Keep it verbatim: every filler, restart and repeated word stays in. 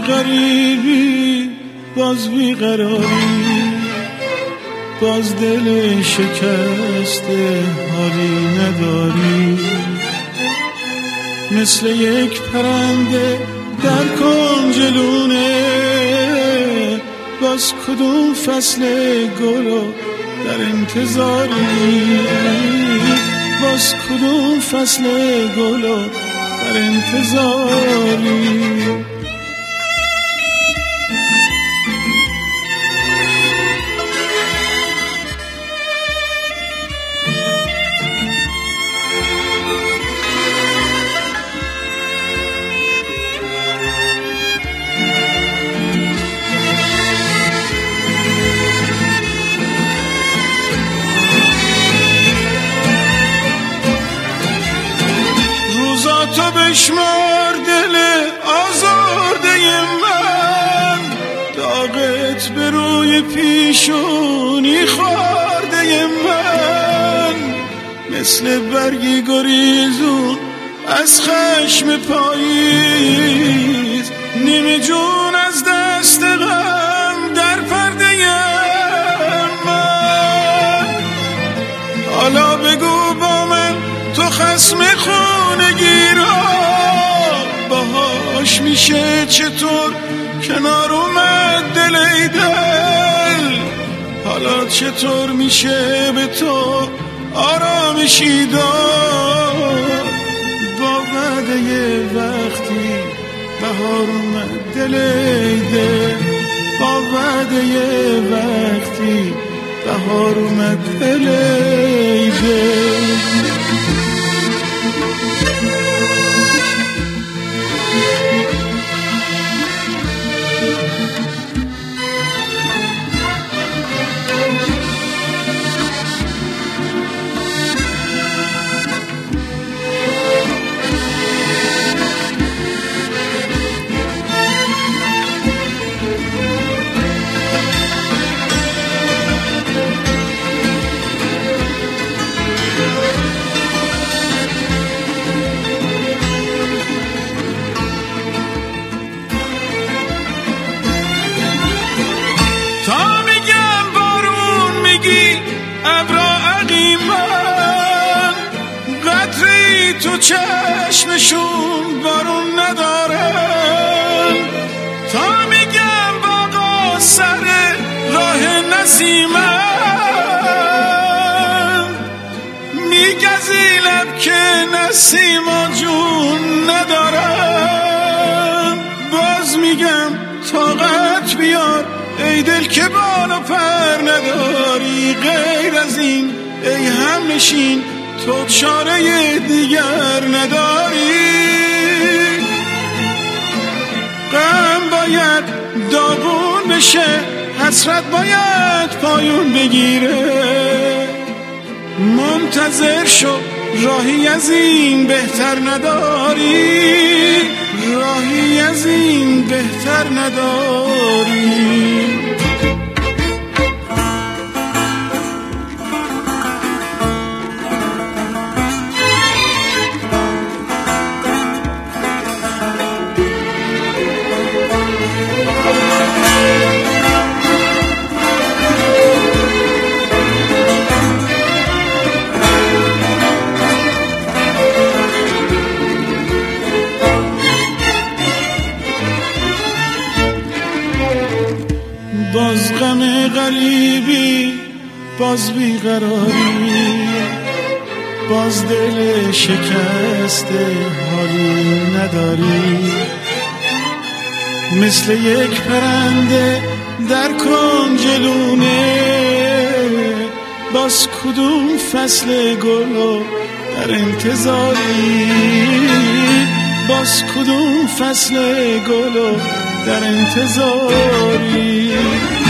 غریبی باز بیقراری، باز دل شکسته حالی نداری. مثل یک پرنده در کنج لونه، باز کدوم فصل گلو در انتظاری، باز کدوم فصل گلو در انتظاری. تو بشمار دل آزارده من، داغت به روی پیشونی خورده من. مثل برگی گریزون از خشم پاییز، نیمه جون از دست غم در پرده من. حالا بگو با من تو خصم خونگی را باهاش میشه چطور کنار اومد دل ای دل؟ حالا چطور میشه به تو آرامشی داد با وعده یه وقتی بهار اومد دل ای دل؟ با وعده یه وقتی بهار اومد دل ای دل؟ تو چشمشون بارون ندارن، تا میگم باقا سر راه نسیمن، میگزی لب که نسیما جون ندارن. باز میگم طاقت بیار ای دل که بالا پر نداری، غیر از این ای هم نشین تو چاره دیگر نداری. غم باید داغون بشه، حسرت باید پایون بگیره. منتظر شو راهی از این بهتر نداری، راهی از این بهتر نداری. باز غم غریبی باز بیقراری، باز دل شکسته حالی نداری. مثل یک پرنده در کنج لونه، باز کدوم فصل گلو در انتظاری، باز کدوم فصل گلو در انتظاری.